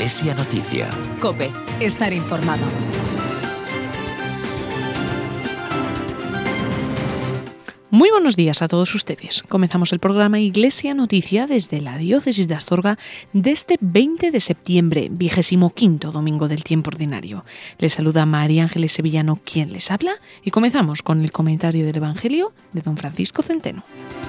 Iglesia Noticia. COPE. Estar informado. Muy buenos días a todos ustedes. Comenzamos el programa Iglesia Noticia desde la Diócesis de Astorga de este 20 de septiembre, 25º domingo del tiempo ordinario. Les saluda María Ángeles Sevillano, quien les habla, y comenzamos con el comentario del Evangelio de don Francisco Centeno.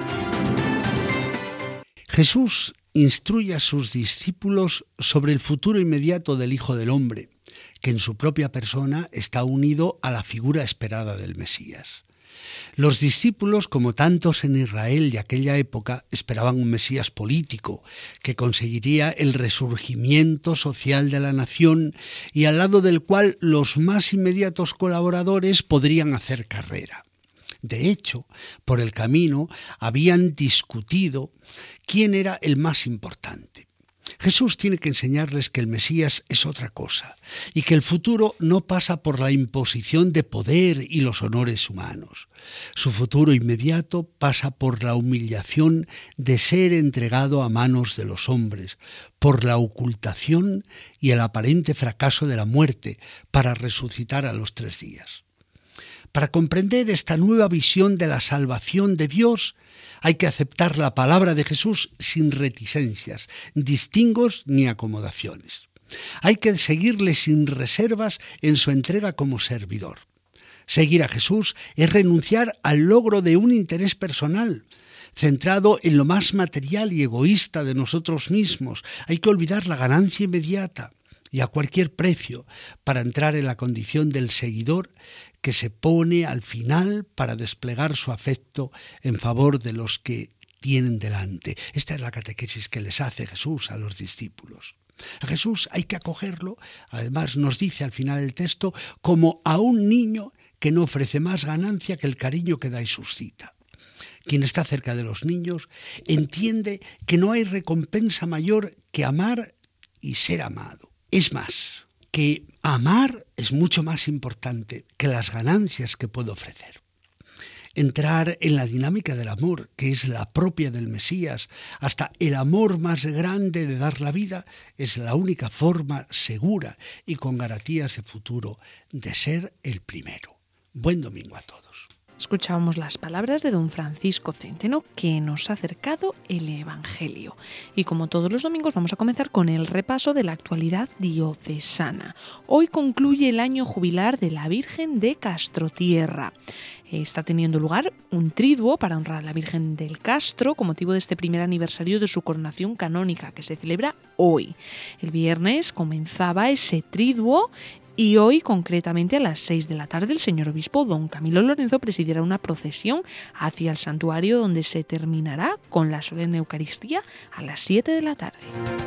Jesús instruye a sus discípulos sobre el futuro inmediato del Hijo del Hombre, que en su propia persona está unido a la figura esperada del Mesías. Los discípulos, como tantos en Israel de aquella época, esperaban un Mesías político que conseguiría el resurgimiento social de la nación y al lado del cual los más inmediatos colaboradores podrían hacer carrera. De hecho, por el camino habían discutido quién era el más importante. Jesús tiene que enseñarles que el Mesías es otra cosa y que el futuro no pasa por la imposición de poder y los honores humanos. Su futuro inmediato pasa por la humillación de ser entregado a manos de los hombres, por la ocultación y el aparente fracaso de la muerte para resucitar a los 3 días. Para comprender esta nueva visión de la salvación de Dios, hay que aceptar la palabra de Jesús sin reticencias, distingos ni acomodaciones. Hay que seguirle sin reservas en su entrega como servidor. Seguir a Jesús es renunciar al logro de un interés personal, centrado en lo más material y egoísta de nosotros mismos. Hay que olvidar la ganancia inmediata y a cualquier precio para entrar en la condición del seguidor que se pone al final para desplegar su afecto en favor de los que tienen delante. Esta es la catequesis que les hace Jesús a los discípulos. A Jesús hay que acogerlo, además nos dice al final el texto, como a un niño que no ofrece más ganancia que el cariño que da y suscita. Quien está cerca de los niños entiende que no hay recompensa mayor que amar y ser amado. Es más, que amar es mucho más importante que las ganancias que puedo ofrecer. Entrar en la dinámica del amor, que es la propia del Mesías, hasta el amor más grande de dar la vida, es la única forma segura y con garantías de futuro de ser el primero. Buen domingo a todos. Escuchábamos las palabras de don Francisco Centeno, que nos ha acercado el Evangelio. Y como todos los domingos vamos a comenzar con el repaso de la actualidad diocesana. Hoy concluye el año jubilar de la Virgen de Castrotierra. Está teniendo lugar un triduo para honrar a la Virgen del Castro con motivo de este primer aniversario de su coronación canónica, que se celebra hoy. El viernes comenzaba ese triduo y hoy, concretamente a las 6 de la tarde, el señor obispo don Camilo Lorenzo presidirá una procesión hacia el santuario donde se terminará con la solemne Eucaristía a las 7 de la tarde.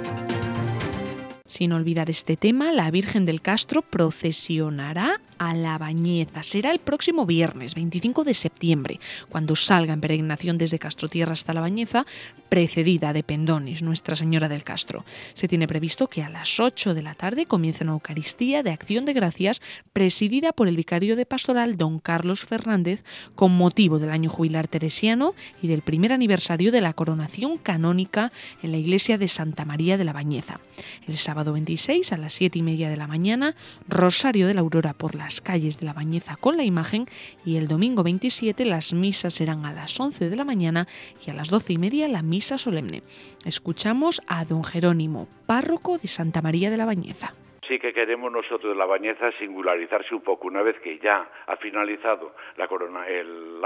Sin olvidar este tema, la Virgen del Castro procesionará a La Bañeza. Será el próximo viernes, 25 de septiembre, cuando salga en peregrinación desde Castrotierra hasta La Bañeza, precedida de pendones, Nuestra Señora del Castro. Se tiene previsto que a las 8 de la tarde comience una Eucaristía de Acción de Gracias presidida por el vicario de Pastoral, don Carlos Fernández, con motivo del año jubilar teresiano y del primer aniversario de la coronación canónica en la iglesia de Santa María de La Bañeza. El sábado 26 a las 7:30 de la mañana, Rosario de la Aurora por las calles de La Bañeza con la imagen, y el domingo 27 las misas serán a las 11 de la mañana y a las 12:30 la misa solemne. Escuchamos a don Jerónimo, párroco de Santa María de La Bañeza. Sí que queremos nosotros de La Bañeza singularizarse un poco una vez que ya ha finalizado el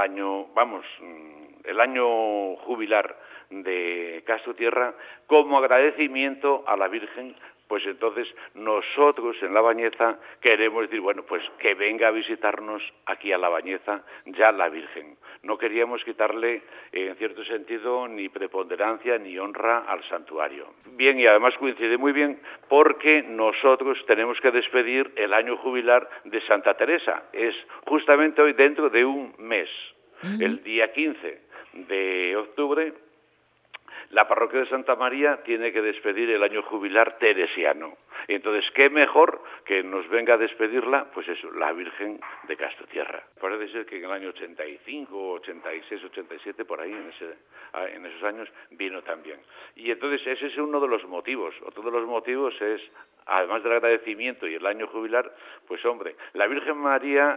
año jubilar de Castrotierra, como agradecimiento a la Virgen. Pues entonces nosotros en La Bañeza queremos decir, bueno, pues que venga a visitarnos aquí a La Bañeza ya la Virgen. No queríamos quitarle, en cierto sentido, ni preponderancia ni honra al santuario. Bien, y además coincide muy bien porque nosotros tenemos que despedir el año jubilar de Santa Teresa. Es justamente hoy, dentro de un mes, el día 15 de octubre, la parroquia de Santa María tiene que despedir el año jubilar teresiano. Y entonces, ¿qué mejor que nos venga a despedirla? Pues eso, la Virgen de Castro-Tierra. Parece ser que en el año 85, 86, 87, por ahí, en esos años, vino también. Y entonces ese es uno de los motivos. Otro de los motivos es, además del agradecimiento y el año jubilar, pues hombre, la Virgen María,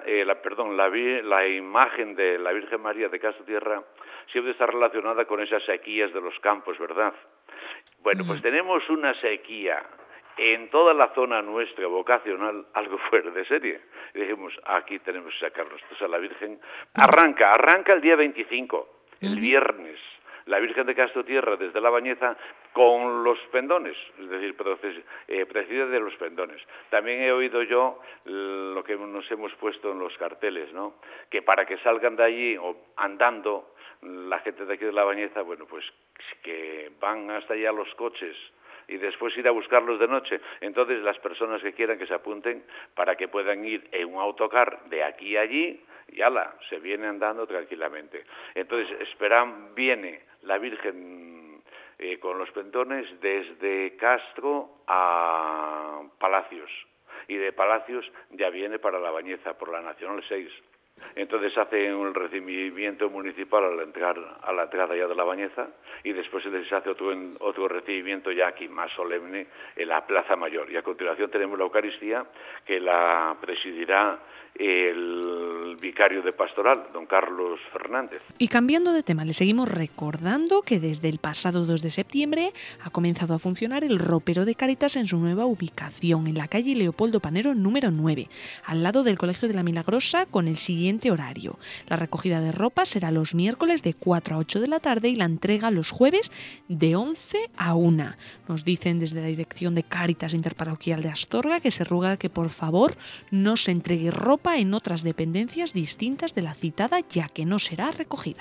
la imagen de la Virgen María de Castro-Tierra siempre está relacionada con esas sequías de los campos, ¿verdad? Bueno, pues tenemos una sequía en toda la zona nuestra vocacional, algo fuera de serie. Y dijimos, aquí tenemos que sacarnos. Entonces a la Virgen arranca el día 25, el viernes. La Virgen de Castro-Tierra desde la Bañeza con los pendones, es decir, precede de los pendones. También he oído yo lo que nos hemos puesto en los carteles, ¿no? Que para que salgan de allí o andando la gente de aquí de la Bañeza, bueno, pues que van hasta allá los coches y después ir a buscarlos de noche. Entonces las personas que quieran que se apunten para que puedan ir en un autocar de aquí a allí y se viene andando tranquilamente. Entonces viene la Virgen con los pendones desde Castro a Palacios y de Palacios ya viene para la Bañeza por la Nacional 6. Entonces hacen un recibimiento municipal a la entrada ya de la Bañeza y después se hace otro recibimiento ya aquí más solemne en la Plaza Mayor. Y a continuación tenemos la Eucaristía que la presidirá el vicario de Pastoral, don Carlos Fernández. Y cambiando de tema, le seguimos recordando que desde el pasado 2 de septiembre ha comenzado a funcionar el ropero de Cáritas en su nueva ubicación, en la calle Leopoldo Panero número 9, al lado del Colegio de la Milagrosa, con el siguiente horario. La recogida de ropa será los miércoles de 4 a 8 de la tarde y la entrega los jueves de 11 a 1. Nos dicen desde la dirección de Cáritas Interparroquial de Astorga que se ruega que por favor no se entregue ropa en otras dependencias distintas de la citada, ya que no será recogida.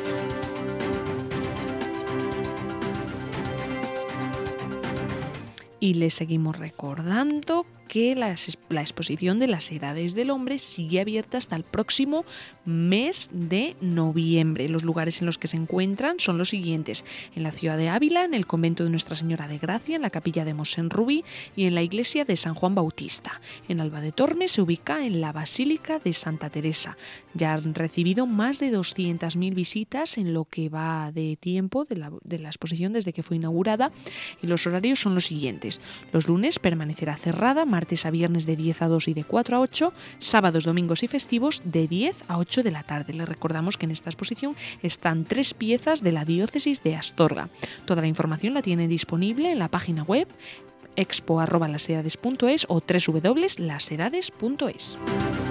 Y les seguimos recordando que la exposición de las edades del hombre sigue abierta hasta el próximo mes de noviembre. Los lugares en los que se encuentran son los siguientes: en la ciudad de Ávila, en el convento de Nuestra Señora de Gracia, en la capilla de Mosén Rubí y en la iglesia de San Juan Bautista. En Alba de Tormes se ubica en la Basílica de Santa Teresa. Ya han recibido más de 200.000 visitas en lo que va de tiempo de la exposición desde que fue inaugurada, y los horarios son los siguientes: los lunes permanecerá cerrada, martes a viernes de 10 a 2 y de 4 a 8, sábados, domingos y festivos de 10 a 8 de la tarde. Les recordamos que en esta exposición están 3 piezas de la diócesis de Astorga. Toda la información la tienen disponible en la página web expo@lasedades.es o www.lasedades.es.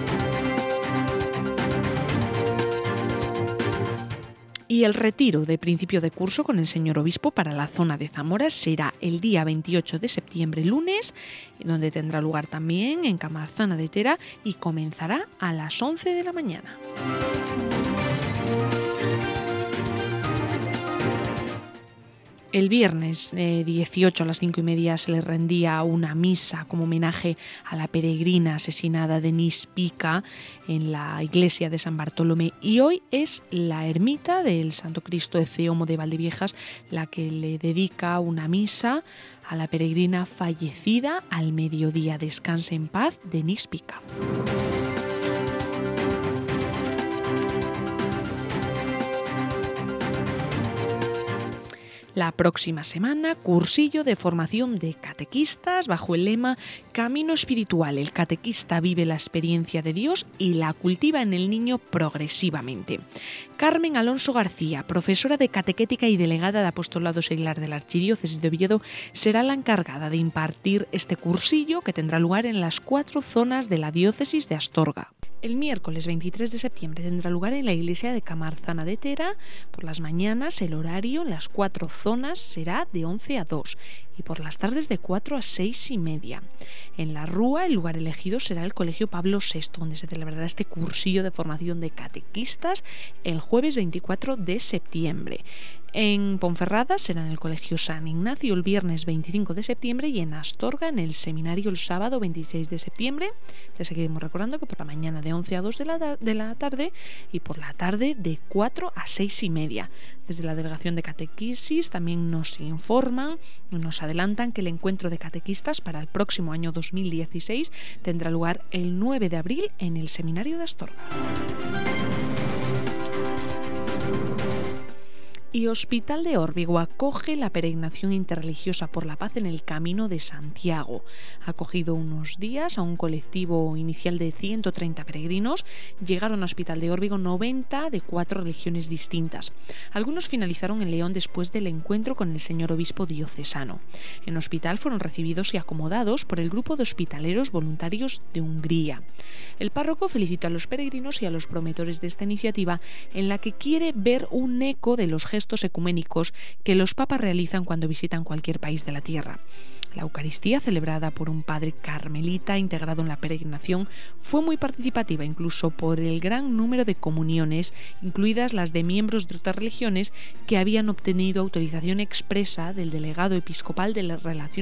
Y el retiro de principio de curso con el señor obispo para la zona de Zamora será el día 28 de septiembre, lunes, donde tendrá lugar también en Camarzana de Tera y comenzará a las 11 de la mañana. El viernes 18 a las 5:30 se le rendía una misa como homenaje a la peregrina asesinada Denise Pica en la iglesia de San Bartolomé, y hoy es la ermita del Santo Cristo de Ceomo de Valdeviejas la que le dedica una misa a la peregrina fallecida al mediodía. Descanse en paz, Denise Pica. La próxima semana, cursillo de formación de catequistas bajo el lema Camino Espiritual. El catequista vive la experiencia de Dios y la cultiva en el niño progresivamente. Carmen Alonso García, profesora de catequética y delegada de apostolado seglar de la Archidiócesis de Oviedo, será la encargada de impartir este cursillo que tendrá lugar en las 4 zonas de la diócesis de Astorga. El miércoles 23 de septiembre tendrá lugar en la iglesia de Camarzana de Tera. Por las mañanas el horario en las 4 zonas será de 11 a 2. y por las tardes de 4 a 6:30. En la Rúa, el lugar elegido será el Colegio Pablo VI, donde se celebrará este cursillo de formación de catequistas el jueves 24 de septiembre. En Ponferrada será en el Colegio San Ignacio el viernes 25 de septiembre y en Astorga en el seminario el sábado 26 de septiembre. Ya seguimos recordando que por la mañana de 11 a 2 de la tarde y por la tarde de 4 a 6:30. Desde la Delegación de Catequesis también nos informan, nos adelantan que el encuentro de catequistas para el próximo año 2016 tendrá lugar el 9 de abril en el seminario de Astorga. Y Hospital de Órbigo acoge la peregrinación interreligiosa por la paz en el Camino de Santiago. Ha acogido unos días a un colectivo inicial de 130 peregrinos. Llegaron a Hospital de Órbigo 90 de 4 religiones distintas. Algunos finalizaron en León después del encuentro con el señor obispo diocesano. En Hospital fueron recibidos y acomodados por el grupo de hospitaleros voluntarios de Hungría. El párroco felicitó a los peregrinos y a los promotores de esta iniciativa, en la que quiere ver un eco de los gestos ecuménicos que los papas realizan cuando visitan cualquier país de la tierra. La Eucaristía, celebrada por un padre carmelita integrado en la peregrinación, fue muy participativa, incluso por el gran número de comuniones, incluidas las de miembros de otras religiones que habían obtenido autorización expresa del delegado episcopal de las relaciones